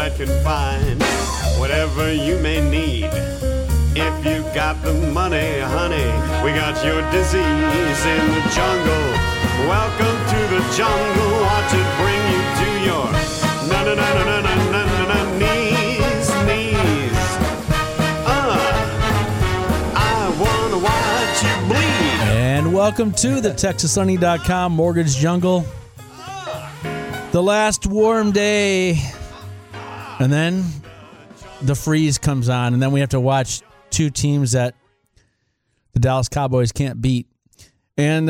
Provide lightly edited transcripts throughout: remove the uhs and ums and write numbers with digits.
I can find whatever you may need. If you got the money, honey, we got your disease in the jungle. Welcome to the jungle. Watch it bring you to your knees. I wanna watch you bleed. And welcome to the TexasSunny.com Mortgage Jungle. The last warm day, and then the freeze comes on, and then we have to watch two teams that the Dallas Cowboys can't beat. And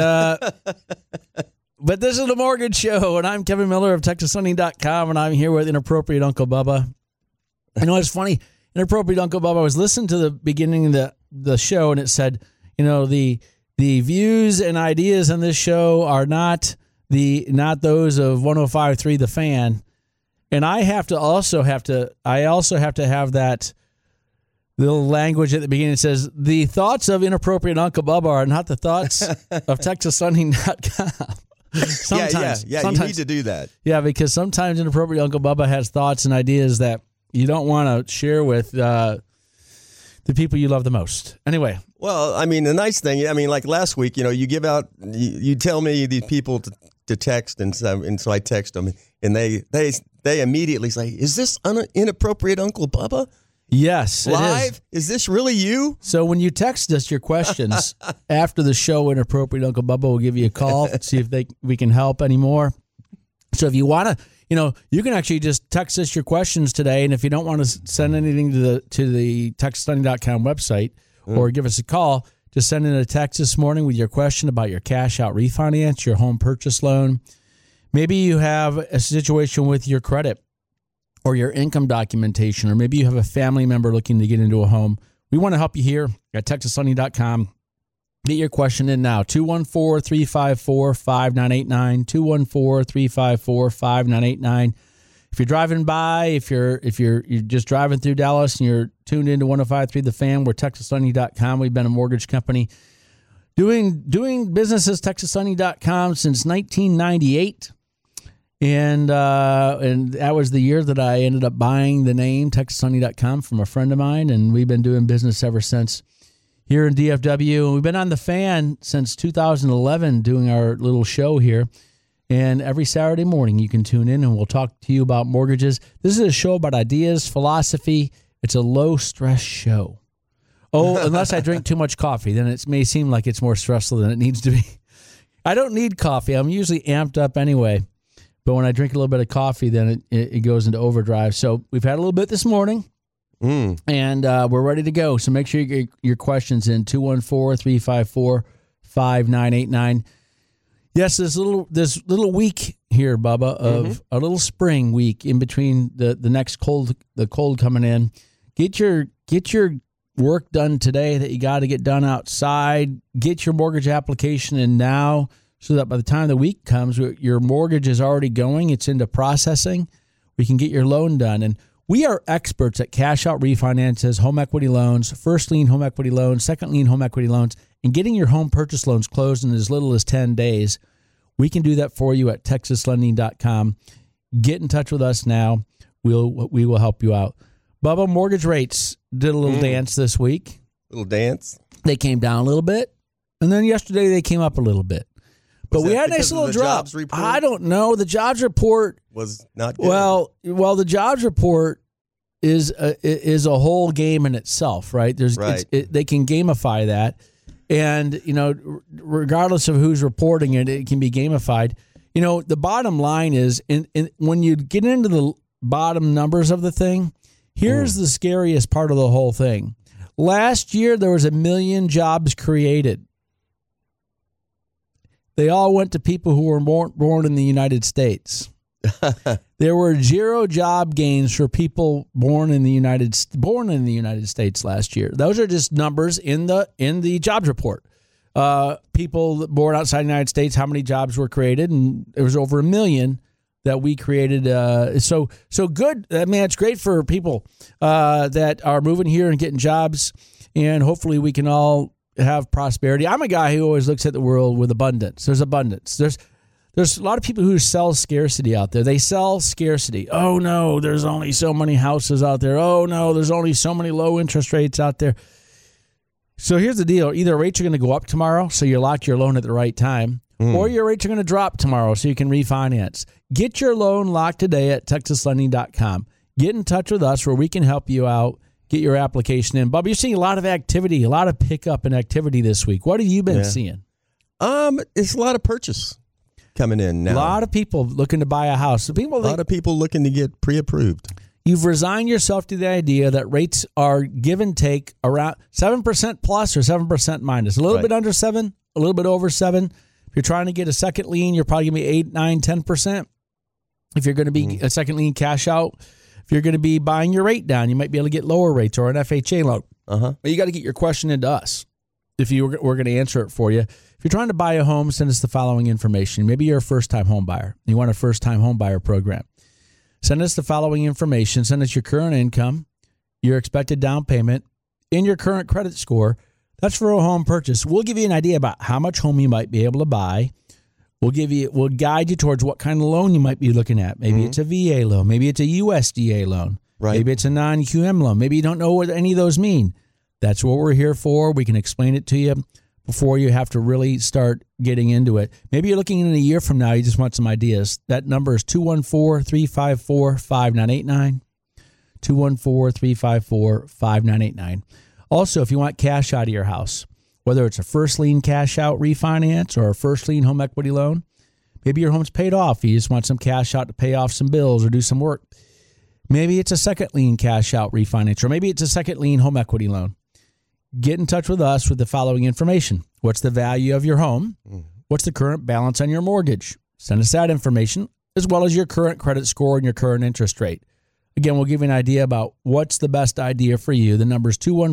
but this is the Mortgage Show, and I'm Kevin Miller of TexasSunny.com, and I'm here with Inappropriate Uncle Bubba. You know, it's funny, Inappropriate Uncle Bubba, I was listening to the beginning of the show, and it said, you know, the views and ideas on this show are not those of 105.3 The Fan. And I also have to have that little language at the beginning that says, the thoughts of Inappropriate Uncle Bubba are not the thoughts of TexasSunny.com. Sometimes. Yeah, you need to do that. Yeah, because sometimes Inappropriate Uncle Bubba has thoughts and ideas that you don't want to share with the people you love the most. Anyway. Well, I mean, the nice thing, like last week, you give out, you tell me these people to text, and so I text them, and they immediately say, "Is this Inappropriate Uncle Bubba?" Yes, live. Is this really you? So when you text us your questions after the show, Inappropriate Uncle Bubba will give you a call, see if we can help anymore. So if you want to, you can actually just text us your questions today, and if you don't want to send anything to the TexasSunny.com website or give us a call, just send in a text this morning with your question about your cash out refinance, your home purchase loan. Maybe you have a situation with your credit or your income documentation, or maybe you have a family member looking to get into a home. We want to help you here at TexasSunny.com. Get your question in now, 214-354-5989, 214-354-5989. If you're driving by, if you're just driving through Dallas and you're tuned into 105.3 The Fan, we're TexasSunny.com. We've been a mortgage company doing business as TexasSunny.com since 1998. And that was the year that I ended up buying the name TexasSunny.com from a friend of mine, and we've been doing business ever since here in DFW. And we've been on The Fan since 2011 doing our little show here. And every Saturday morning you can tune in and we'll talk to you about mortgages. This is a show about ideas, philosophy. It's a low-stress show. Oh, unless I drink too much coffee, then it may seem like it's more stressful than it needs to be. I don't need coffee. I'm usually amped up anyway. But when I drink a little bit of coffee, then it goes into overdrive. So we've had a little bit this morning, and we're ready to go. So make sure you get your questions in, 214-354-5989. Yes, this little week here, Bubba, of a little spring week in between the next cold coming in. Get your work done today that you got to get done outside. Get your mortgage application in now, so that by the time the week comes, your mortgage is already going. It's into processing. We can get your loan done. And we are experts at cash out refinances, home equity loans, first lien home equity loans, second lien home equity loans, and getting your home purchase loans closed in as little as 10 days. We can do that for you at TexasLending.com. Get in touch with us now. We will help you out. Bubba, mortgage rates did a little dance this week. Little dance? They came down a little bit, and then yesterday they came up a little bit. But we had a nice little drop. I don't know. The jobs report was not good. Well, the jobs report is a whole game in itself, right? They can gamify that, and regardless of who's reporting it, it can be gamified. The bottom line is, when you get into the bottom numbers of the thing, here's the scariest part of the whole thing. Last year there was 1 million jobs created. They all went to people who were born in the United States. There were 0 job gains for people born in the United States last year. Those are just numbers in the jobs report. People born outside the United States, how many jobs were created, and there was over 1 million that we created. So good. I mean, it's great for people that are moving here and getting jobs, and hopefully we can all have prosperity. I'm a guy who always looks at the world with abundance. There's abundance. There's There's a lot of people who sell scarcity out there. They sell scarcity. Oh, no, there's only so many houses out there. Oh, no, there's only so many low interest rates out there. So here's the deal. Either rates are going to go up tomorrow, so you lock your loan at the right time, or your rates are going to drop tomorrow, so you can refinance. Get your loan locked today at TexasLending.com. Get in touch with us where we can help you out. Get your application in. Bubba, you're seeing a lot of activity, a lot of pickup in activity this week. What have you been seeing? It's a lot of purchase coming in now. A lot of people looking to buy a house. A lot of people looking to get pre-approved. You've resigned yourself to the idea that rates are give and take around 7% plus or 7% minus. A little bit under 7, a little bit over 7. If you're trying to get a second lien, you're probably going to be 8, 9, 10%. If you're going to be a second lien cash out, if you're going to be buying your rate down, you might be able to get lower rates or an FHA loan. But you got to get your question into us. If we're going to answer it for you. If you're trying to buy a home, send us the following information. Maybe you're a first-time home buyer. You want a first-time home buyer program. Send us the following information. Send us your current income, your expected down payment, and your current credit score. That's for a home purchase. We'll give you an idea about how much home you might be able to buy. We'll guide you towards what kind of loan you might be looking at. Maybe it's a VA loan. Maybe it's a USDA loan. Right. Maybe it's a non-QM loan. Maybe you don't know what any of those mean. That's what we're here for. We can explain it to you before you have to really start getting into it. Maybe you're looking in a year from now, you just want some ideas. That number is 214-354-5989, 214-354-5989. Also, if you want cash out of your house, whether it's a first lien cash out refinance or a first lien home equity loan, maybe your home's paid off. You just want some cash out to pay off some bills or do some work. Maybe it's a second lien cash out refinance, or maybe it's a second lien home equity loan. Get in touch with us with the following information. What's the value of your home? What's the current balance on your mortgage? Send us that information, as well as your current credit score and your current interest rate. Again, we'll give you an idea about what's the best idea for you. The number is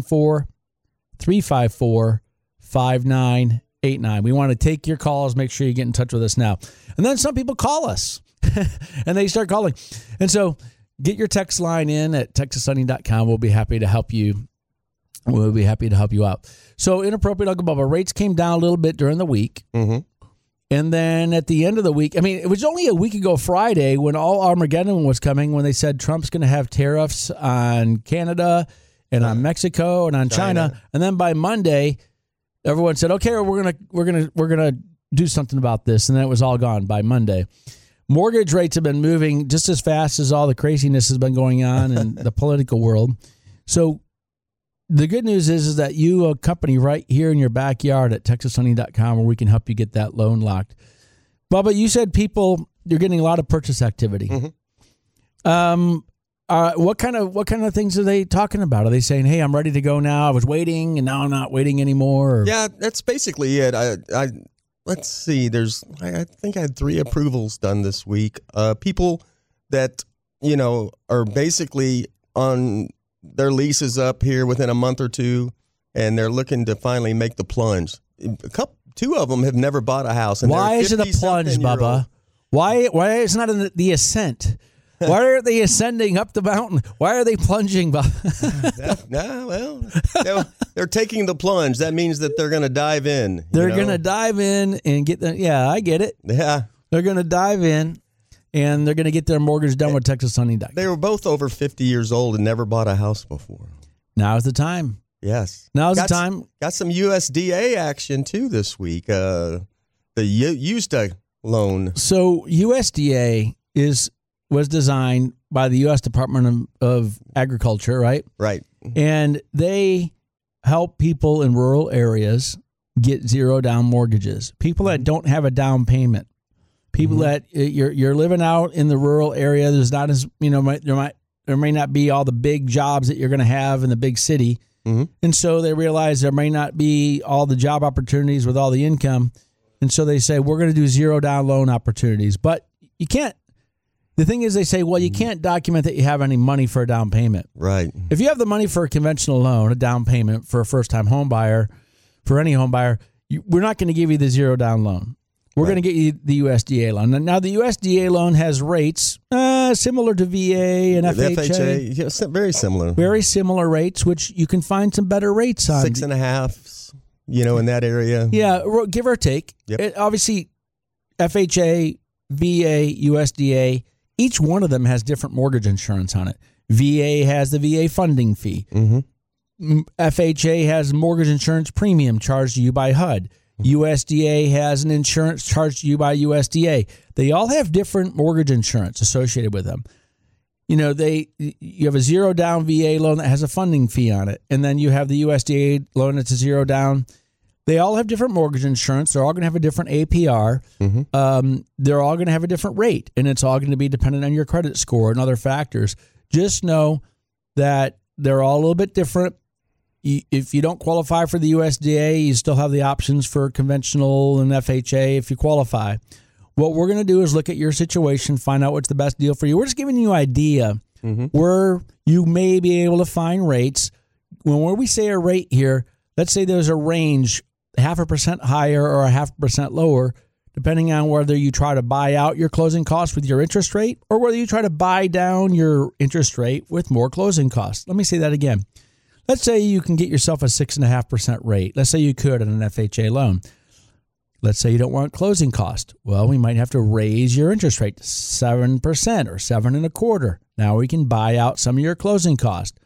214-354-5989. We want to take your calls. Make sure you get in touch with us now. And then some people call us, and they start calling. And so get your text line in at TexasLending.com. We'll be happy to help you. We'll be happy to help you out. So Inappropriate Uncle Bubba, rates came down a little bit during the week. And then at the end of the week, I mean, it was only a week ago Friday when all Armageddon was coming, when they said Trump's going to have tariffs on Canada and on Mexico and on China. And then by Monday, everyone said, okay, we're going to do something about this. And then it was all gone by Monday. Mortgage rates have been moving just as fast as all the craziness has been going on in the political world. So the good news is that you a company right here in your backyard at TexasLending.com where we can help you get that loan locked. Bubba, you said you're getting a lot of purchase activity. What kind of things are they talking about? Are they saying, hey, I'm ready to go now. I was waiting and now I'm not waiting anymore? Or? Yeah, that's basically it. Let's see. I think I had 3 approvals done this week. People that, are basically on their lease is up here within a month or two, and they're looking to finally make the plunge. 2 of them have never bought a house. And why is it a plunge, Bubba? Why is it not the ascent? Why are they ascending up the mountain? Why are they plunging, Bubba? They're taking the plunge. That means that they're going to dive in. They're going to dive in and get the. Yeah, I get it. Yeah, they're going to dive in. And they're going to get their mortgage done with TexasLending.com. They were both over 50 years old and never bought a house before. Now's the time. Yes. Now's the time. Got some USDA action, too, this week. The USDA loan. So USDA was designed by the U.S. Department of Agriculture, right? Right. And they help people in rural areas get zero-down mortgages. People that don't have a down payment. People that you're living out in the rural area, there's not as there may not be all the big jobs that you're going to have in the big city, and so they realize there may not be all the job opportunities with all the income, and so they say we're going to do zero down loan opportunities. But you can't. The thing is, they say, well, you can't document that you have any money for a down payment. Right. If you have the money for a conventional loan, a down payment for a first time home buyer, for any home buyer, we're not going to give you the zero down loan. We're going to get you the USDA loan. Now, the USDA loan has rates similar to VA and FHA. Yeah, very similar. Very similar rates, which you can find some better rates on. 6.5, in that area. Yeah, give or take. Yep. Obviously, FHA, VA, USDA, each one of them has different mortgage insurance on it. VA has the VA funding fee. FHA has mortgage insurance premium charged to you by HUD. USDA has an insurance charged to you by USDA. They all have different mortgage insurance associated with them. You know, you have a zero down VA loan that has a funding fee on it, and then you have the USDA loan that's a zero down. They all have different mortgage insurance. They're all going to have a different APR. They're all going to have a different rate, and it's all going to be dependent on your credit score and other factors. Just know that they're all a little bit different. If you don't qualify for the USDA, you still have the options for conventional and FHA if you qualify. What we're going to do is look at your situation, find out what's the best deal for you. We're just giving you an idea where you may be able to find rates. When we say a rate here, let's say there's a range, 0.5% higher or 0.5% lower, depending on whether you try to buy out your closing costs with your interest rate or whether you try to buy down your interest rate with more closing costs. Let me say that again. Let's say you can get yourself a 6.5% rate. Let's say you could on an FHA loan. Let's say you don't want closing cost. Well, we might have to raise your interest rate to 7% or 7.25%. Now we can buy out some of your closing cost.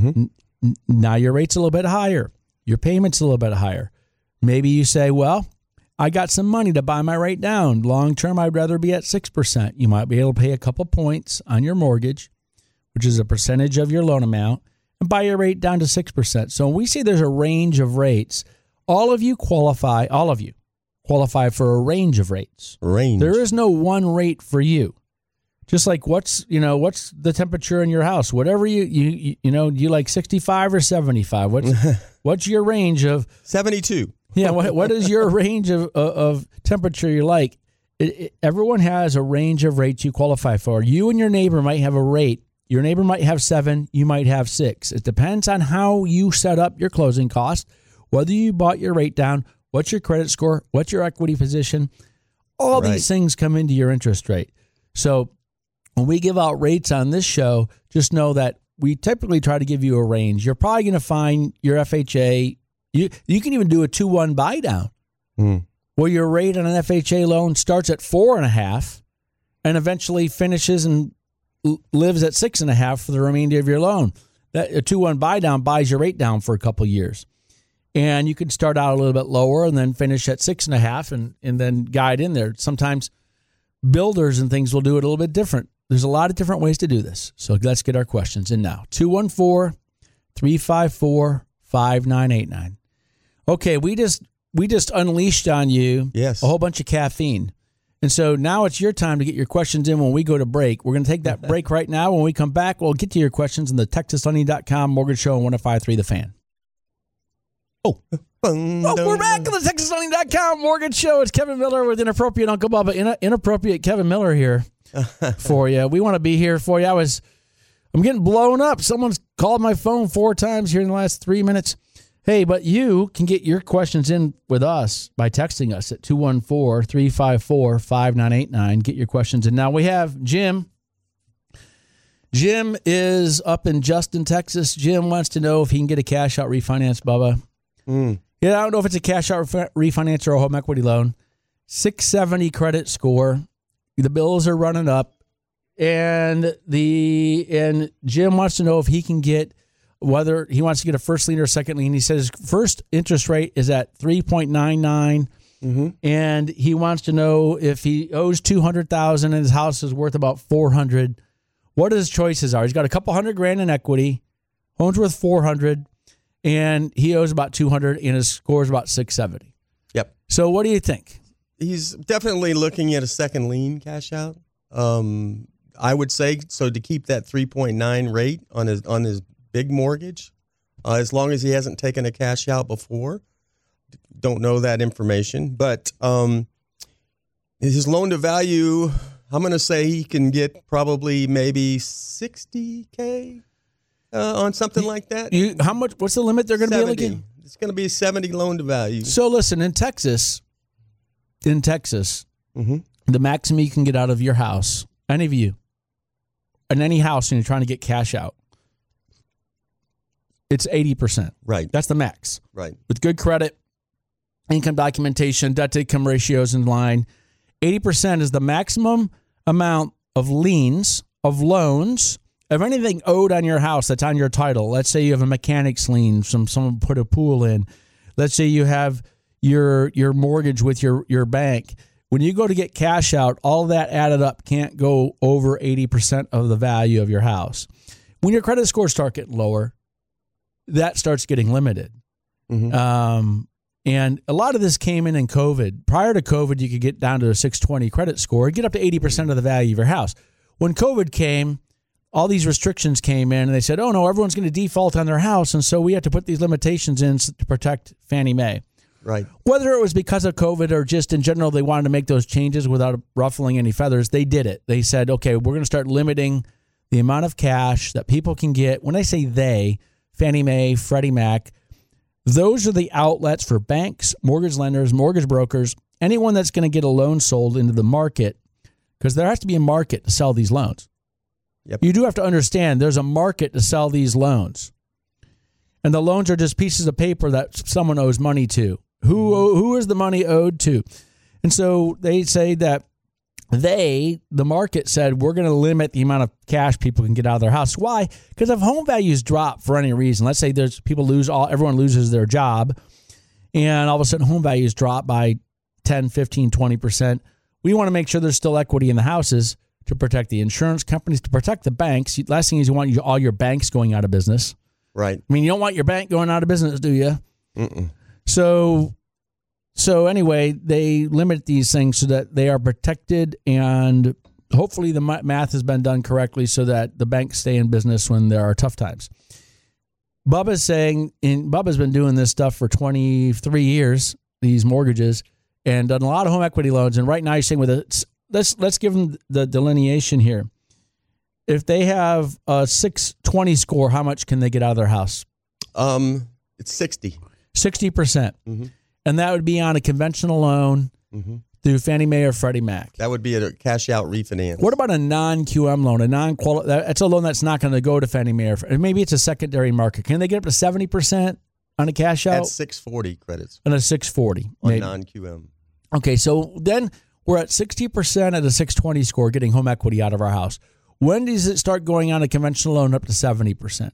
Now your rate's a little bit higher. Your payment's a little bit higher. Maybe you say, well, I got some money to buy my rate down. Long term, I'd rather be at 6%. You might be able to pay a couple points on your mortgage, which is a percentage of your loan amount, and buy your rate down to 6%. So when we say there's a range of rates, all of you qualify for a range of rates. There is no one rate for you. Just like what's the temperature in your house? Whatever you like 65 or 75. What's your range of 72? Yeah, what is your range of temperature you like? Everyone has a range of rates you qualify for. You and your neighbor might have a rate. Your neighbor might have 7, you might have 6. It depends on how you set up your closing cost, whether you bought your rate down, what's your credit score, what's your equity position. All these things come into your interest rate. So when we give out rates on this show, just know that we typically try to give you a range. You're probably going to find your FHA. You can even do a 2-1 buy down where your rate on an FHA loan starts at 4.5 and eventually finishes and lives at 6.5 for the remainder of your loan. That a 2-1 buy down buys your rate down for a couple years. And you can start out a little bit lower and then finish at 6.5 and then guide in there. Sometimes builders and things will do it a little bit different. There's a lot of different ways to do this. So let's get our questions in now. 214-354-5989. Okay, we just unleashed on you a whole bunch of caffeine. And so now it's your time to get your questions in when we go to break. We're going to take that break right now. When we come back, we'll get to your questions in the TexasLending.com Mortgage Show on 105.3 The Fan. Oh, we're back on the TexasLending.com Mortgage Show. It's Kevin Miller with Inappropriate Uncle Bubba. Inappropriate Kevin Miller here for you. We want to be here for you. I'm getting blown up. Someone's called my phone 4 times here in the last 3 minutes. Hey, but you can get your questions in with us by texting us at 214-354-5989. Get your questions in. Now we have Jim. Jim is up in Justin, Texas. Jim wants to know if he can get a cash out refinance, Bubba. Yeah, I don't know if it's a cash out refinance or a home equity loan. 670 credit score. The bills are running up, and Jim wants to know if he can get whether he wants to get a first lien or second lien. He says his first interest rate is at 3.99, and he wants to know if he owes $200,000 and his house is worth about $400,000. What his choices are. He's got a couple $100,000 in equity. Home's worth $400,000. And he owes about $200,000, and his score is about 670. Yep. So what do you think? He's definitely looking at a second lien cash out. I would say so to keep that 3.9 rate on his big mortgage, as long as he hasn't taken a cash out before. Don't know that information, but his loan to value, I'm going to say he can get probably maybe $60K. On something like that. How much? What's the limit they're going to be able to get? It's going to be 70 loan to value. So listen, in Texas, the maximum you can get out of your house, any of you, in any house, and you're trying to get cash out, it's 80%. Right. That's the max. Right. With good credit, income documentation, debt to income ratios in line, 80% is the maximum amount of liens, of loans, of anything owed on your house that's on your title. Let's say you have a mechanic's lien, someone put a pool in. Let's say you have your mortgage with your bank. When you go to get cash out, all that added up can't go over 80% of the value of your house. When your credit scores start getting lower, that starts getting limited. Mm-hmm. And a lot of this came in COVID. Prior to COVID, you could get down to a 620 credit score and get up to 80% of the value of your house. When COVID came, all these restrictions came in, and they said, oh, no, everyone's going to default on their house, and so we have to put these limitations in to protect Fannie Mae. Right. Whether it was because of COVID or just in general they wanted to make those changes without ruffling any feathers, they did it. They said, okay, we're going to start limiting the amount of cash that people can get. When I say they, Fannie Mae, Freddie Mac, those are the outlets for banks, mortgage lenders, mortgage brokers, anyone that's going to get a loan sold into the market, because there has to be a market to sell these loans. Yep. You do have to understand there's a market to sell these loans. And the loans are just pieces of paper that someone owes money to. Who is the money owed to? And so they say that the market said, we're going to limit the amount of cash people can get out of their house. Why? Because if home values drop for any reason, let's say there's everyone loses their job, and all of a sudden home values drop by 10, 15, 20%. We want to make sure there's still equity in the houses to protect the insurance companies, to protect the banks. Last thing is you want all your banks going out of business. Right. I mean, you don't want your bank going out of business, do you? Mm-mm. So anyway, they limit these things so that they are protected, and hopefully the math has been done correctly so that the banks stay in business when there are tough times. Bubba's been doing this stuff for 23 years, these mortgages, and done a lot of home equity loans. And right now he's saying let's give them the delineation here. If they have a 620 score, how much can they get out of their house? It's 60%. 60%. Mm-hmm. And that would be on a conventional loan through Fannie Mae or Freddie Mac. That would be a cash out refinance. What about a non-QM loan? That's a loan that's not going to go to Fannie Mae, or maybe it's a secondary market. Can they get up to 70% on a cash out? At 640 credits. On a 640. On maybe. non-QM. Okay, so then we're at 60% at a 620 score getting home equity out of our house. When does it start going on a conventional loan up to 70%?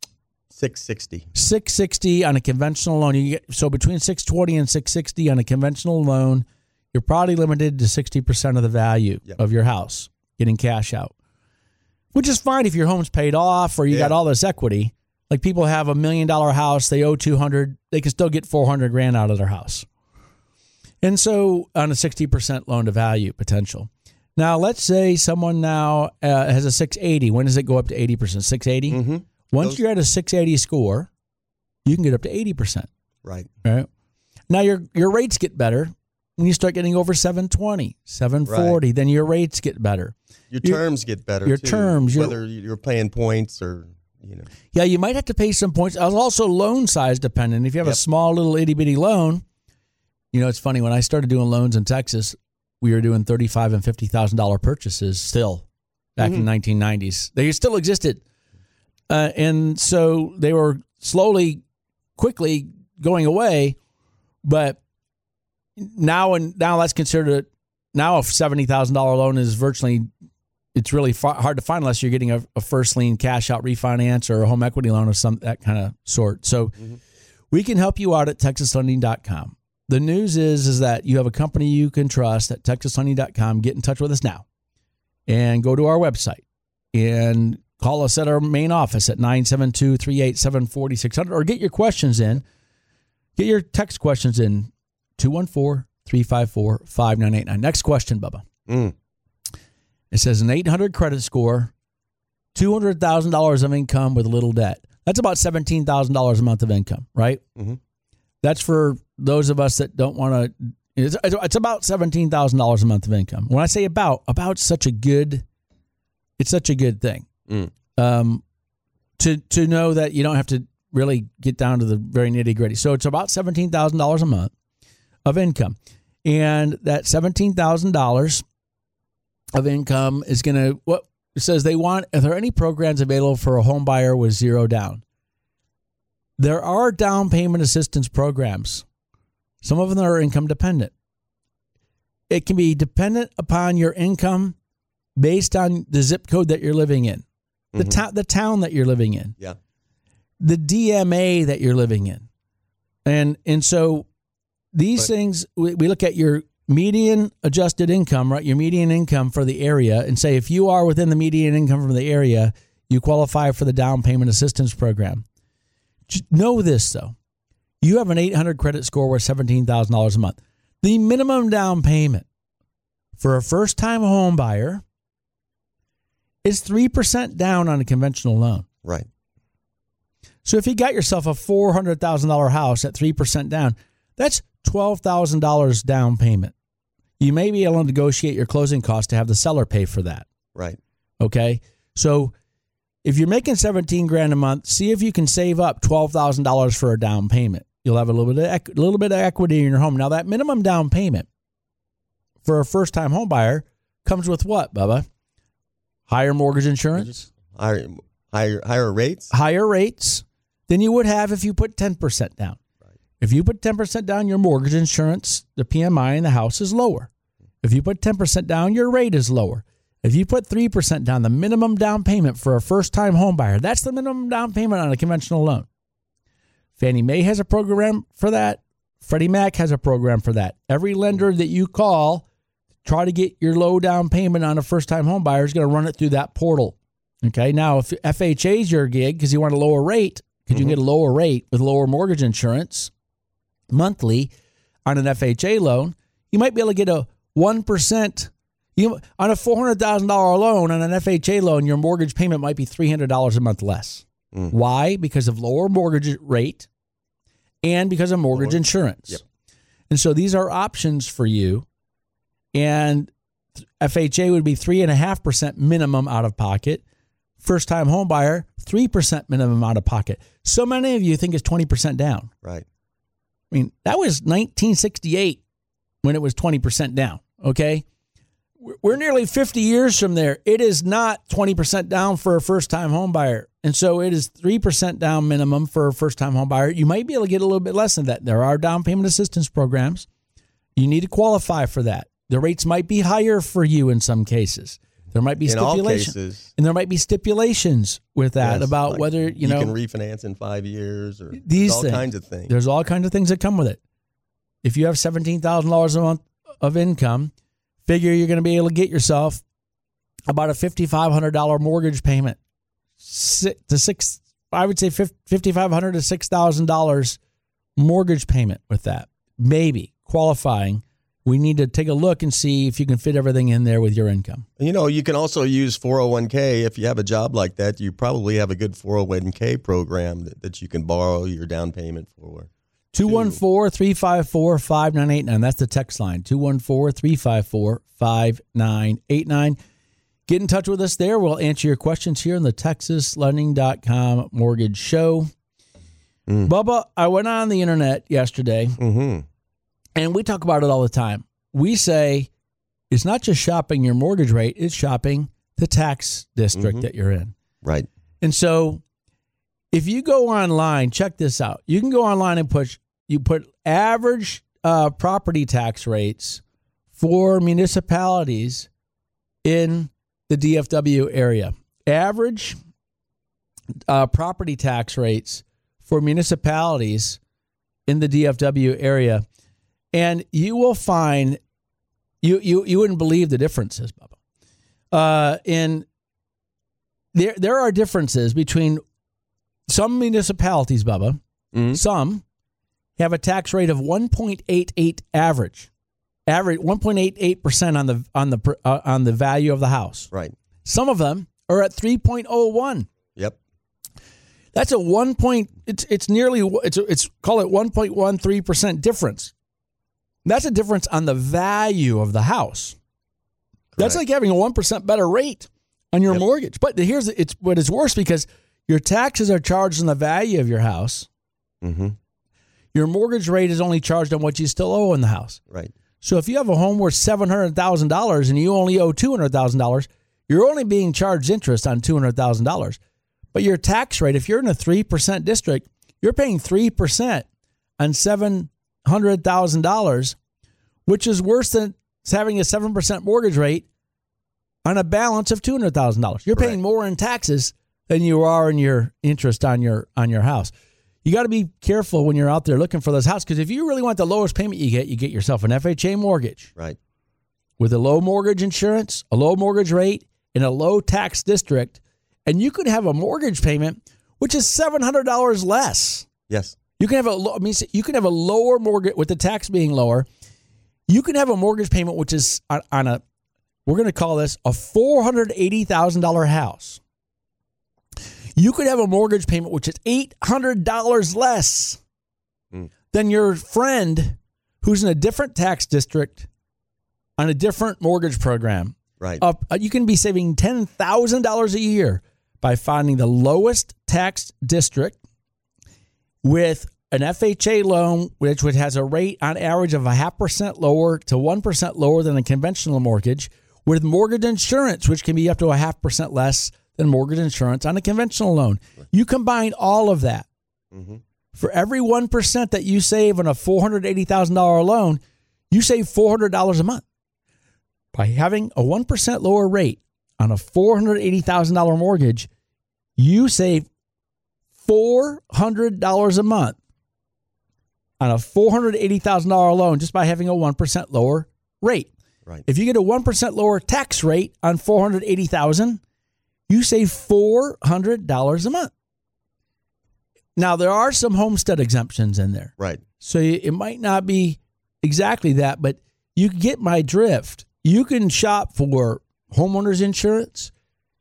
660. 660 on a conventional loan. So between 620 and 660 on a conventional loan, you're probably limited to 60% of the value of your house getting cash out, which is fine if your home's paid off or you got all this equity. Like people have $1 million house, they owe $200,000, they can still get $400,000 out of their house. And so on a 60% loan to value potential. Now, let's say someone now has a 680. When does it go up to 80%? 680? Mm-hmm. Once you're at a 680 score, you can get up to 80%. Right. Right. Now, your rates get better when you start getting over 720, 740. Right. Then your rates get better. Your terms get better, your too. Terms. Whether you're paying points or, Yeah, you might have to pay some points. Also loan size dependent. If you have a small little itty-bitty loan, it's funny. When I started doing loans in Texas, we were doing $35,000 and $50,000 purchases still back in the 1990s. They still existed. And so they were quickly going away. But now that's considered now a $70,000 loan is virtually, it's really hard to find unless you're getting a first lien cash out refinance or a home equity loan of that kind of sort. So we can help you out at TexasLending.com. The news is that you have a company you can trust at TexasLending.com. Get in touch with us now and go to our website and call us at our main office at 972-387-4600 or get your questions in. Get your text questions in 214-354-5989. Next question, Bubba. It says an 800 credit score, $200,000 of income with a little debt. That's about $17,000 a month of income, right? Mm-hmm. That's for those of us that don't want to. It's about $17,000 a month of income. When I say about such a good, it's such a good thing. To know that you don't have to really get down to the very nitty gritty. So it's about $17,000 a month of income, and that $17,000 of income is going to what it says they want. Are there any programs available for a home buyer with zero down? There are down payment assistance programs. Some of them are income dependent. it can be dependent upon your income based on the zip code that you're living in, the town that you're living in, the DMA that you're living in. And so these things, we look at your median adjusted income, right? Your median income for the area, and say if you are within the median income from the area, you qualify for the down payment assistance program. Just know this, though. You have an 800 credit score worth $17,000 a month. The minimum down payment for a first-time home buyer is 3% down on a conventional loan. Right. So if you got yourself a $400,000 house at 3% down, that's $12,000 down payment. You may be able to negotiate your closing costs to have the seller pay for that. Right. Okay. So if you're making $17,000 a month, see if you can save up $12,000 for a down payment. You'll have a little bit of equity in your home. Now that minimum down payment for a first-time home buyer comes with what, Bubba? Higher mortgage insurance, higher rates, higher rates than you would have if you put 10% down. Right. If you put 10% down, your mortgage insurance, the PMI in the house is lower. If you put 10% down, your rate is lower. If you put 3% down, the minimum down payment for a first-time home buyer, that's the minimum down payment on a conventional loan. Fannie Mae has a program for that. Freddie Mac has a program for that. Every lender that you call, try to get your low down payment on a first-time home buyer is going to run it through that portal. Okay, now if FHA is your gig because you want a lower rate, because you can get a lower rate with lower mortgage insurance monthly on an FHA loan, you might be able to get a 1%. On a $400,000 loan, on an FHA loan, your mortgage payment might be $300 a month less. Why? Because of lower mortgage rate and because of mortgage insurance. Yep. And so these are options for you. And FHA would be 3.5% minimum out of pocket. First-time home buyer, 3% minimum out of pocket. So many of you think it's 20% down. Right. I mean, that was 1968 when it was 20% down, okay? We're nearly 50 years from there. It is not 20% down for a first-time home buyer. And so it is 3% down minimum for a first-time home buyer. You might be able to get a little bit less than that. There are down payment assistance programs. You need to qualify for that. The rates might be higher for you in some cases. There might be stipulations. And there might be stipulations with that about like whether, you can refinance in 5 years or these all kinds of things. There's all kinds of things that come with it. If you have $17,000 a month of income, figure you're going to be able to get yourself about a $5,500 mortgage payment. I would say $5,500 to $6,000 mortgage payment with that. Maybe qualifying. We need to take a look and see if you can fit everything in there with your income. You can also use 401k. If you have a job like that, you probably have a good 401k program that you can borrow your down payment for. 214-354-5989. That's the text line, 214-354-5989. Get in touch with us there. We'll answer your questions here on the TexasLending.com Mortgage Show. Bubba, I went on the internet yesterday, and we talk about it all the time. We say it's not just shopping your mortgage rate, it's shopping the tax district that you're in. Right. And so if you go online, check this out. You can go online and put average property tax rates for municipalities in the DFW area. Average property tax rates for municipalities in the DFW area. And you will find, you wouldn't believe the differences, Bubba. There are differences between some municipalities, Bubba. Some have a tax rate of 1.88 average 1.88% on the value of the house. Right. Some of them are at 3.01. Yep. That's a call it 1.13% difference. That's a difference on the value of the house. Correct. That's like having a 1% better rate on your mortgage. But it's worse because your taxes are charged on the value of your house. Your mortgage rate is only charged on what you still owe in the house. Right. So if you have a home worth $700,000 and you only owe $200,000, you're only being charged interest on $200,000. But your tax rate, if you're in a 3% district, you're paying 3% on $700,000, which is worse than is having a 7% mortgage rate on a balance of $200,000. You're paying more in taxes than you are in your interest on your house. You got to be careful when you're out there looking for this house, because if you really want the lowest payment you get yourself an FHA mortgage. Right. With a low mortgage insurance, a low mortgage rate, in a low tax district, and you could have a mortgage payment which is $700 less. Yes. You can have you can have a lower mortgage with the tax being lower. You can have a mortgage payment which is on a, we're going to call this a $480,000 house. You could have a mortgage payment which is $800 less than your friend who's in a different tax district on a different mortgage program. Right. You can be saving $10,000 a year by finding the lowest tax district with an FHA loan, which has a rate on average of 0.5% lower to 1% lower than a conventional mortgage, with mortgage insurance, which can be up to 0.5% less than mortgage insurance on a conventional loan. You combine all of that. Mm-hmm. For every 1% that you save on a $480,000 loan, you save $400 a month. By having a 1% lower rate on a $480,000 mortgage, you save $400 a month on a $480,000 loan just by having a 1% lower rate. Right. If you get a 1% lower tax rate on $480,000, you save $400 a month. Now, there are some homestead exemptions in there. Right. So it might not be exactly that, but you get my drift. You can shop for homeowners insurance,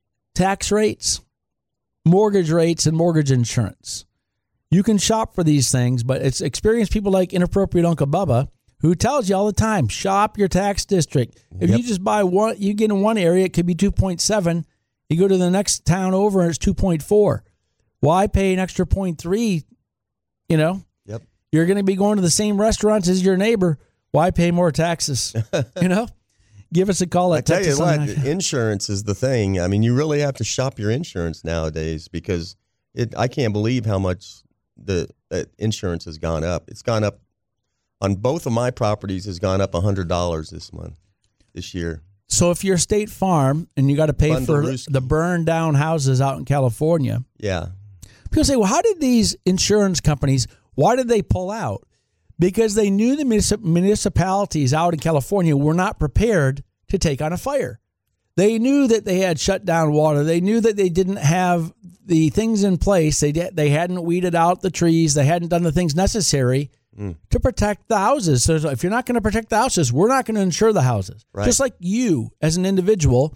tax rates, mortgage rates, and mortgage insurance. You can shop for these things, but it's experienced people like Inappropriate Uncle Bubba who tells you all the time, shop your tax district. If you just buy one, you get in one area, it could be 2.7. You go to the next town over and it's 2.4. Why pay an extra 0.3? You know, you're going to be going to the same restaurants as your neighbor. Why pay more taxes? You know, give us a call at Texas. I tell you what, insurance is the thing. I mean, you really have to shop your insurance nowadays because I can't believe how much the insurance has gone up. It's gone up on both of my properties. Has gone up $100 this year. So if you're State Farm and you got to pay for the burned down houses out in California, people say, well, how did these insurance companies, why did they pull out? Because they knew the municipalities out in California were not prepared to take on a fire. They knew that they had shut down water. They knew that they didn't have the things in place. They hadn't weeded out the trees. They hadn't done the things necessary to protect the houses. So if you're not going to protect the houses, we're not going to insure the houses. Right. Just like you as an individual,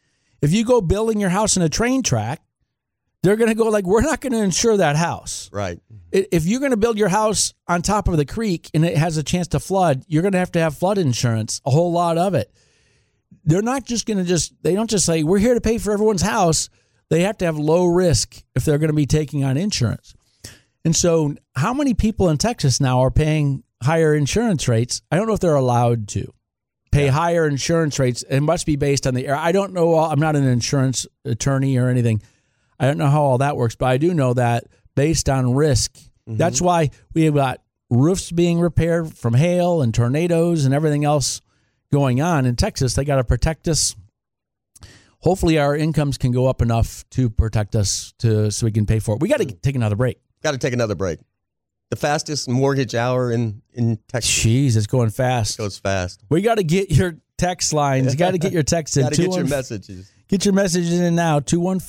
if you go building your house in a train track, they're going to go like, we're not going to insure that house. Right. If you're going to build your house on top of the creek and it has a chance to flood, you're going to have flood insurance, a whole lot of it. They're not just going to they don't just say, we're here to pay for everyone's house. They have to have low risk if they're going to be taking on insurance. And so how many people in Texas now are paying higher insurance rates? I don't know if they're allowed to pay higher insurance rates. It must be based on the area. I don't know. I'm not an insurance attorney or anything. I don't know how all that works, but I do know that based on risk, that's why we have got roofs being repaired from hail and tornadoes and everything else going on in Texas. They got to protect us. Hopefully our incomes can go up enough to protect us so we can pay for it. We got to take another break. Got to take another break. The fastest mortgage hour in Texas. Jeez, it's going fast. It goes fast. We got to get your text lines. You got to get your texts in. Got to get your messages. Get your messages in now,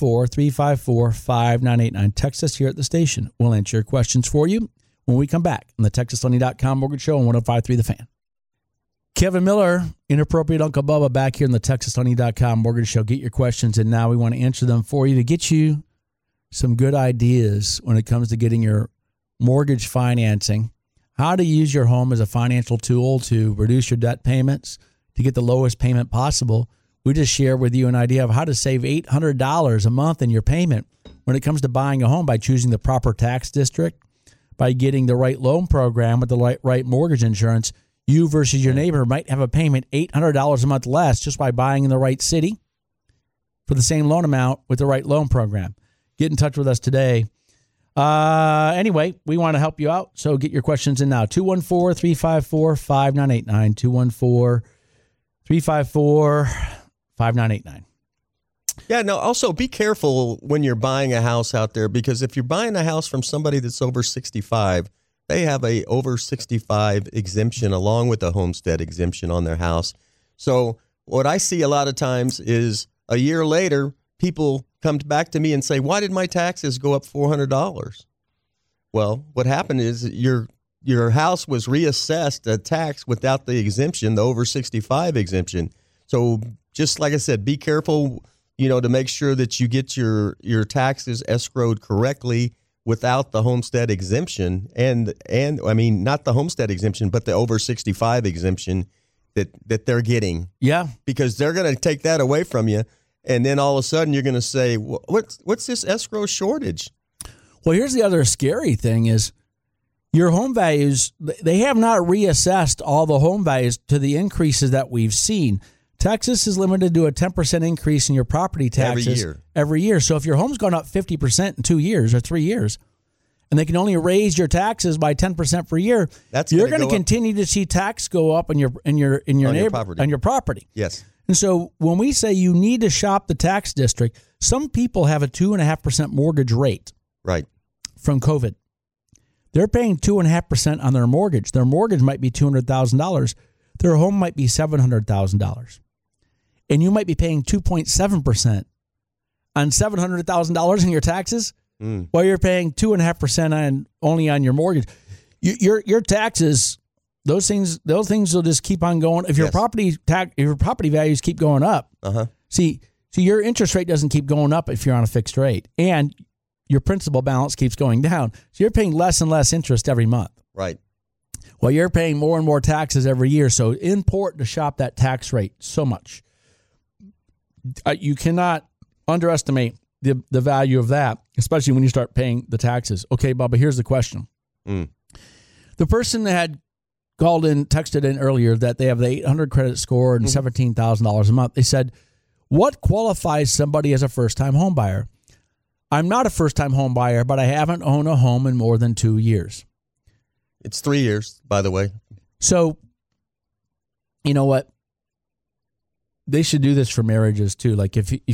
214-354-5989. Text us here at the station. We'll answer your questions for you when we come back on the TexasLending.com Mortgage Show on 105.3 The Fan. Kevin Miller, Inappropriate Uncle Bubba, back here in the TexasLending.com Mortgage Show. Get your questions in now. We want to answer them for you to get you some good ideas when it comes to getting your mortgage financing, how to use your home as a financial tool to reduce your debt payments, to get the lowest payment possible. We just share with you an idea of how to save $800 a month in your payment when it comes to buying a home by choosing the proper tax district, by getting the right loan program with the right mortgage insurance. You versus your neighbor might have a payment $800 a month less just by buying in the right city for the same loan amount with the right loan program. Get in touch with us today. Anyway, we want to help you out, so get your questions in now. 214-354-5989, 354-5989. Yeah, no, also be careful when you're buying a house out there, because if you're buying a house from somebody that's over 65, they have a over 65 exemption along with a homestead exemption on their house. So what I see a lot of times is a year later, people come back to me and say, why did my taxes go up $400? Well, what happened is your house was reassessed a tax without the exemption, the over 65 exemption. So just like I said, be careful, to make sure that you get your taxes escrowed correctly without the homestead exemption, and I mean, not the homestead exemption, but the over 65 exemption that they're getting. Yeah. Because they're going to take that away from you, and then all of a sudden you're going to say, what's this escrow shortage? Well, here's the other scary thing is your home values, they have not reassessed all the home values to the increases that we've seen. Texas is limited to a 10% increase in your property taxes every year. So if your home's gone up 50% in 2 years or 3 years, and they can only raise your taxes by 10% per year, you're going to continue to see tax go up on your property. Yes. And so when we say you need to shop the tax district, some people have a 2.5% mortgage rate. Right. From COVID. They're paying 2.5% on their mortgage. Their mortgage might be $200,000. Their home might be $700,000. And you might be paying 2.7% on $700,000 in your taxes, while you're paying 2.5% only on your mortgage. Your taxes, those things will just keep on going. If your property values keep going up, see, your interest rate doesn't keep going up if you're on a fixed rate, and your principal balance keeps going down. So you're paying less and less interest every month. Right. Well, you're paying more and more taxes every year. So important to shop that tax rate so much. You cannot underestimate the value of that, especially when you start paying the taxes. Okay, Bubba, here's the question. The person that had called in, texted in earlier that they have the 800 credit score and $17,000 a month. They said, what qualifies somebody as a first-time home buyer? I'm not a first-time home buyer, but I haven't owned a home in more than 2 years. It's 3 years, by the way. So, you know what? They should do this for marriages too. Like if you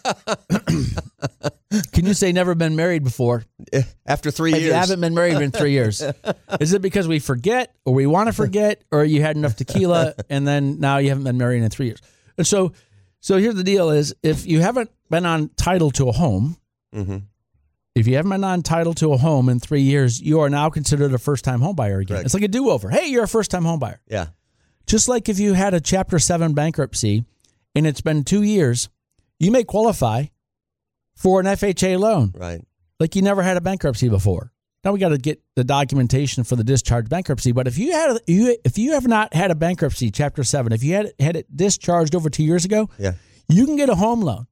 can you say never been married before? After 3 years. If you haven't been married in 3 years. Is it because we forget or we want to forget, or you had enough tequila and then now you haven't been married in 3 years? And so here's the deal is, if you haven't been on title to a home, if you haven't been on title to a home in 3 years, you are now considered a first-time home buyer again. Correct. It's like a do-over. Hey, you're a first-time home buyer. Yeah. Just like if you had a Chapter 7 bankruptcy and it's been 2 years, you may qualify for an FHA loan. Right. Like you never had a bankruptcy before. Now we got to get the documentation for the discharge bankruptcy. But if you have not had a bankruptcy, Chapter 7, if you had it discharged over 2 years ago, you can get a home loan.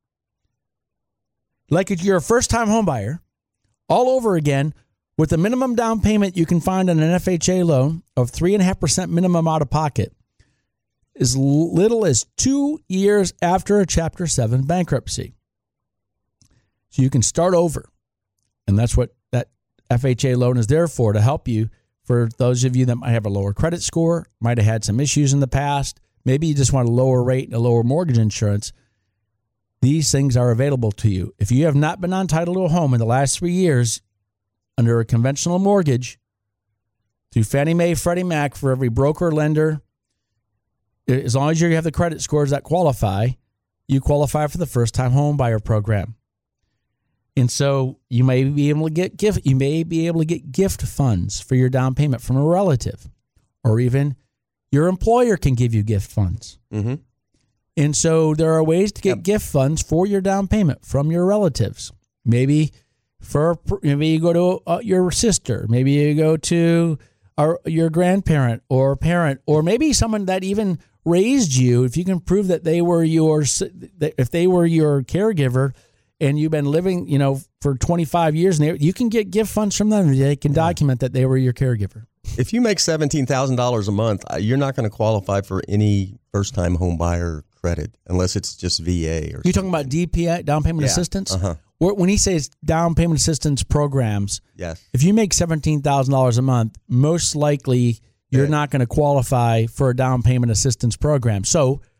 Like if you're a first-time home buyer, all over again, with the minimum down payment you can find on an FHA loan of 3.5% minimum out of pocket, as little as 2 years after a Chapter 7 bankruptcy. So you can start over. And that's what that FHA loan is there for, to help you. For those of you that might have a lower credit score, might have had some issues in the past, maybe you just want a lower rate and a lower mortgage insurance, these things are available to you. If you have not been on title to a home in the last 3 years under a conventional mortgage through Fannie Mae, Freddie Mac, for every broker, lender, as long as you have the credit scores that qualify, you qualify for the first-time home buyer program. And so you may be able to get gift funds for your down payment from a relative, or even your employer can give you gift funds. And so there are ways to get gift funds for your down payment from your relatives. Maybe you go to your sister. Maybe you go to your grandparent or parent, or maybe someone that even raised you. If you can prove that if they were your caregiver and you've been living, for 25 years, and you can get gift funds from them. They can document that they were your caregiver. If you make $17,000 a month, you're not going to qualify for any first-time home buyer credit unless it's just VA. Or you're talking about DPA, down payment assistance? When he says down payment assistance programs, if you make $17,000 a month, most likely you're not going to qualify for a down payment assistance program. So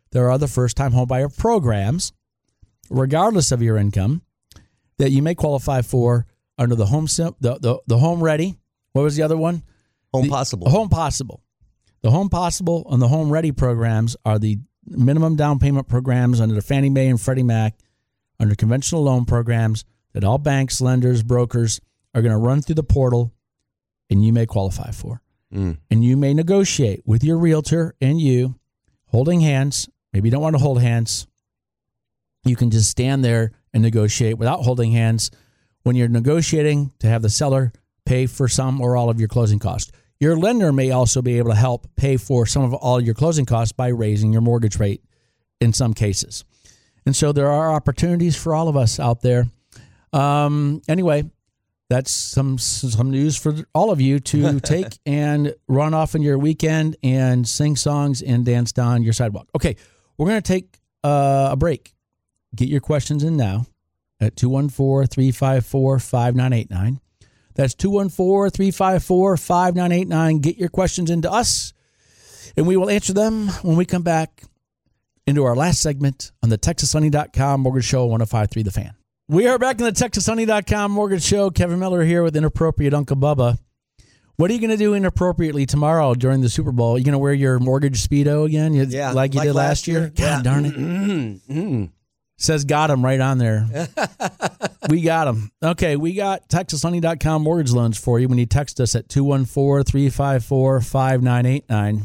there are other first-time homebuyer programs, regardless of your income, that you may qualify for under the the Home Ready. What was the other one? Home Possible. Home Possible. The Home Possible and the Home Ready programs are the minimum down payment programs under the Fannie Mae and Freddie Mac, under conventional loan programs that all banks, lenders, brokers are going to run through the portal, and you may qualify for. And you may negotiate with your realtor and you, holding hands. Maybe you don't want to hold hands. You can just stand there and negotiate without holding hands when you're negotiating to have the seller pay for some or all of your closing costs. Your lender may also be able to help pay for some of all your closing costs by raising your mortgage rate in some cases. And so there are opportunities for all of us out there. Anyway, that's some news for all of you to take and run off in your weekend and sing songs and dance down your sidewalk. Okay, we're going to take a break. Get your questions in now at 214-354-5989. That's 214-354-5989. Get your questions into us, and we will answer them when we come back into our last segment on the TexasSunny.com Mortgage Show 105.3 The Fan. We are back in the TexasSunny.com Mortgage Show. Kevin Miller here with Inappropriate Uncle Bubba. What are you going to do inappropriately tomorrow during the Super Bowl? Are you going to wear your mortgage Speedo again? Like you did last year? God darn it. Says got him right on there. We got him. Okay, we got TexasSunny.com mortgage loans for you when you text us at 214-354-5989.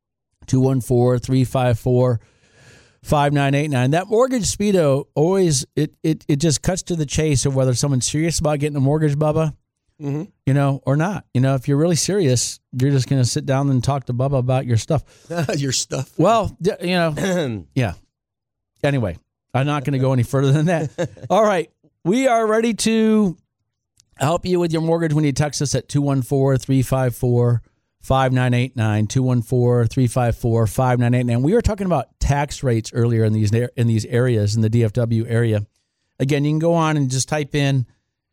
214-354-5989. That mortgage Speedo always, it just cuts to the chase of whether someone's serious about getting a mortgage, Bubba, or not. If you're really serious, you're just going to sit down and talk to Bubba about your stuff. Your stuff. Well, yeah. Anyway. I'm not going to go any further than that. All right. We are ready to help you with your mortgage when you text us at 214-354-5989, 214-354-5989. We were talking about tax rates earlier in these areas, in the DFW area. Again, you can go on and just type in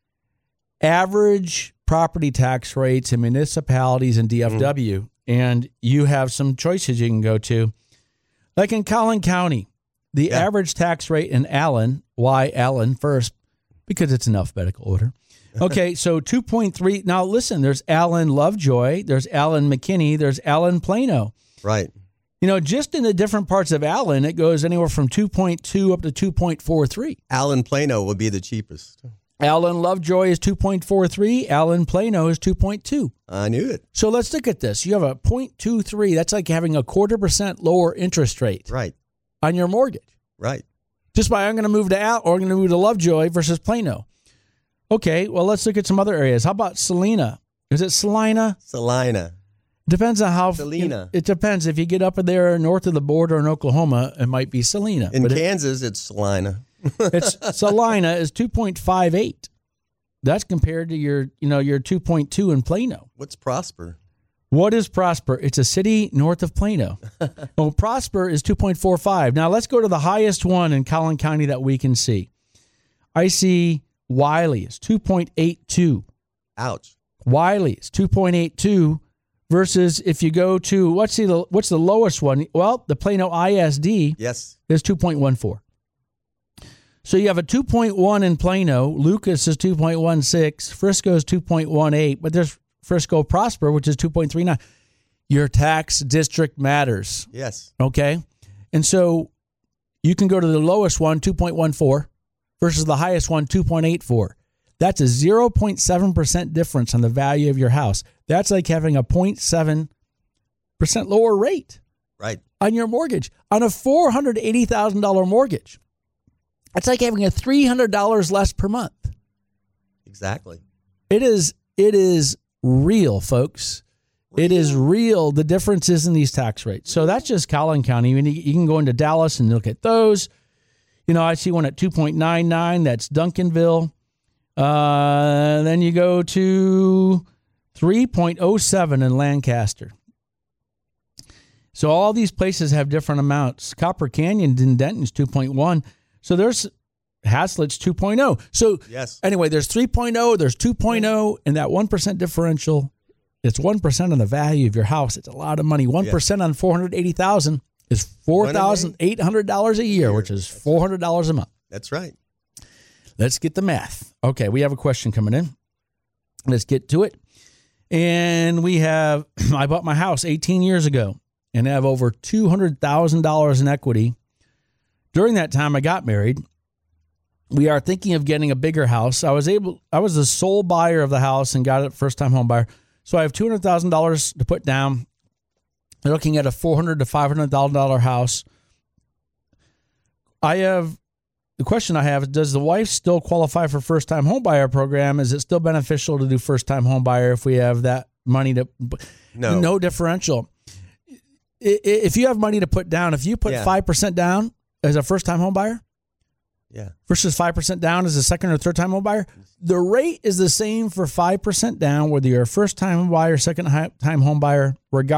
average property tax rates in municipalities in DFW, and you have some choices you can go to. Like in Collin County, the average tax rate in Allen, why Allen first? Because it's in alphabetical order. Okay, so 2.3. Now, listen, there's Allen Lovejoy, there's Allen McKinney, there's Allen Plano. Right. Just in the different parts of Allen, it goes anywhere from 2.2 up to 2.43. Allen Plano would be the cheapest. Allen Lovejoy is 2.43. Allen Plano is 2.2. I knew it. So let's look at this. You have a 0.23. That's like having a 0.25% lower interest rate. Right. On your mortgage. Right. Just by I'm going to move to or I'm going to move to Lovejoy versus Plano. Okay, well, let's look at some other areas. How about Salina? Is it Salina? Salina. Depends on how. Salina. It depends. If you get up there north of the border in Oklahoma, it might be Salina. In Kansas, it's Salina. Salina is 2.58. That's compared to your 2.2 in Plano. What's Prosper? What is Prosper? It's a city north of Plano. Well, Prosper is 2.45. Now, let's go to the highest one in Collin County that we can see. I see Wiley is 2.82. Ouch. Wiley is 2.82 versus if you go to, what's the lowest one? Well, the Plano ISD is 2.14. So you have a 2.1 in Plano. Lucas is 2.16. Frisco is 2.18. But there's Frisco Prosper, which is 2.39. Your tax district matters. Yes. Okay? And so you can go to the lowest one, 2.14, versus the highest one, 2.84. That's a 0.7% difference on the value of your house. That's like having a 0.7% lower rate. Right. On your mortgage. On a $480,000 mortgage. That's like having a $300 less per month. Exactly. It is real, folks. Real. It is real, the differences in these tax rates. So that's just Collin County. I mean, you can go into Dallas and look at those. I see one at 2.99. That's Duncanville. Then you go to 3.07 in Lancaster. So all these places have different amounts. Copper Canyon in Denton is 2.1. So there's Haslett's 2.0. So anyway, there's 3.0, there's 2.0, and that 1% differential, it's 1% on the value of your house. It's a lot of money. 1% on $480,000 is $4,800 a year, which is $400 a month. That's right. Let's get the math. Okay, we have a question coming in. Let's get to it. And I bought my house 18 years ago and have over $200,000 in equity. During that time, I got married. We are thinking of getting a bigger house. I was the sole buyer of the house and got it first-time home buyer. So I have $200,000 to put down. They're looking at a $400,000 to $500,000 house. The question I have is, does the wife still qualify for first-time home buyer program? Is it still beneficial to do first-time home buyer if we have that money to? No differential. If you have money to put down, if you put 5% down as a first-time home buyer, versus 5% down as a second or third-time home buyer, the rate is the same for 5% down whether you're a first-time home buyer, second-time home buyer.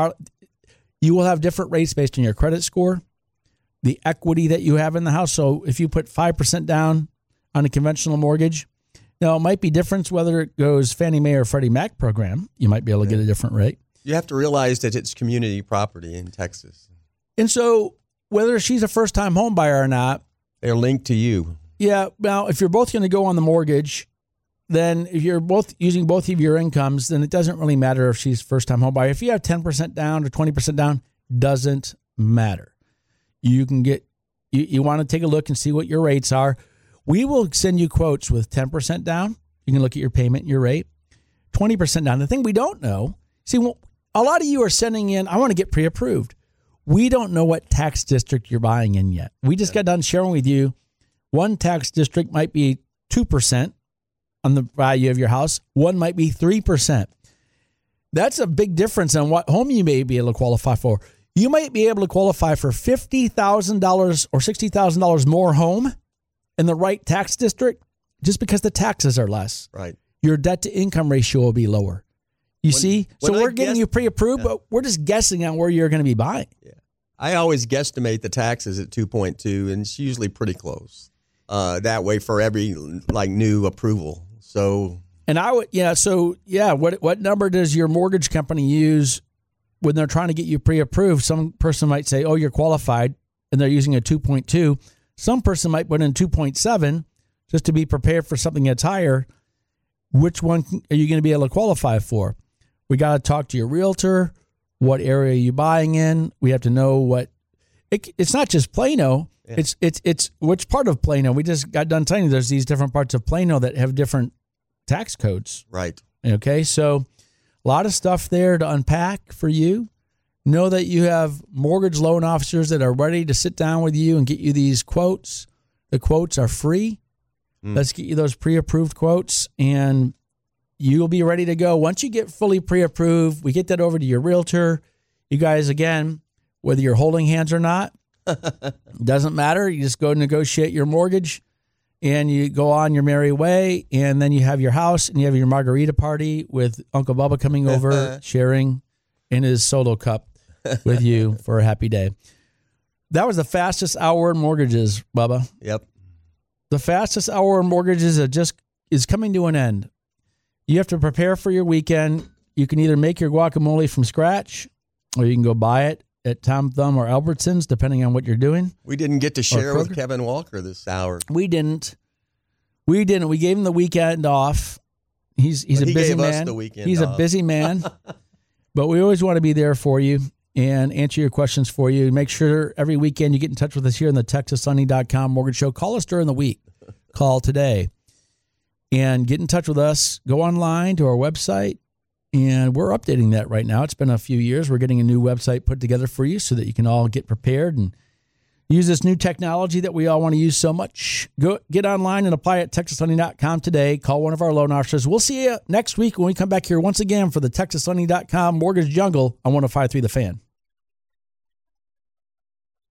You will have different rates based on your credit score, the equity that you have in the house. So if you put 5% down on a conventional mortgage, now it might be different whether it goes Fannie Mae or Freddie Mac program. You might be able to get a different rate. You have to realize that it's community property in Texas. And so whether she's a first-time home buyer or not, they're linked to you. Yeah. Now, if you're both going to go on the mortgage, then if you're both using both of your incomes, then it doesn't really matter if she's first-time home buyer. If you have 10% down or 20% down, doesn't matter. You can get, you want to take a look and see what your rates are. We will send you quotes with 10% down. You can look at your payment and your rate. 20% down. The thing we don't know, a lot of you are sending in, I want to get pre-approved. We don't know what tax district you're buying in yet. We just got done sharing with you one tax district might be 2% on the value of your house. One might be 3%. That's a big difference on what home you may be able to qualify for. You might be able to qualify for $50,000 or $60,000 more home in the right tax district just because the taxes are less. Right. Your debt to income ratio will be lower. So we're getting you pre-approved, but we're just guessing on where you're going to be buying. Yeah. I always guesstimate the taxes at 2.2, and it's usually pretty close. That way for every new approval. So, and what number does your mortgage company use when they're trying to get you pre-approved? Some person might say, "Oh, you're qualified," and they're using a 2.2. Some person might put in 2.7 just to be prepared for something that's higher. Which one are you going to be able to qualify for? We got to talk to your realtor. What area are you buying in? We have to know what. It's not just Plano. Yeah. It's which part of Plano. We just got done telling you there's these different parts of Plano that have different tax codes. Right. Okay, so a lot of stuff there to unpack for you. Know that you have mortgage loan officers that are ready to sit down with you and get you these quotes. The quotes are free. Let's get you those pre-approved quotes, and you'll be ready to go. Once you get fully pre-approved, we get that over to your realtor. You guys, again, whether you're holding hands or not, doesn't matter. You just go negotiate your mortgage, and you go on your merry way, and then you have your house, and you have your margarita party with Uncle Bubba coming over, sharing in his solo cup with you for a happy day. That was the fastest hour in mortgages, Bubba. Yep. The fastest hour in mortgages is coming to an end. You have to prepare for your weekend. You can either make your guacamole from scratch, or you can go buy it at Tom Thumb or Albertsons, depending on what you're doing. We didn't get to share with Kevin Walker this hour. We didn't. We gave him the weekend off. He's a busy man. He's a busy man. But we always want to be there for you and answer your questions for you. Make sure every weekend you get in touch with us here in the TexasSunny.com Mortgage Show. Call us during the week. Call today. And get in touch with us. Go online to our website. And we're updating that right now. It's been a few years. We're getting a new website put together for you so that you can all get prepared and use this new technology that we all want to use so much. Go get online and apply at TexasSunny.com today. Call one of our loan officers. We'll see you next week when we come back here once again for the TexasSunny.com Mortgage Jungle on 105.3 The Fan.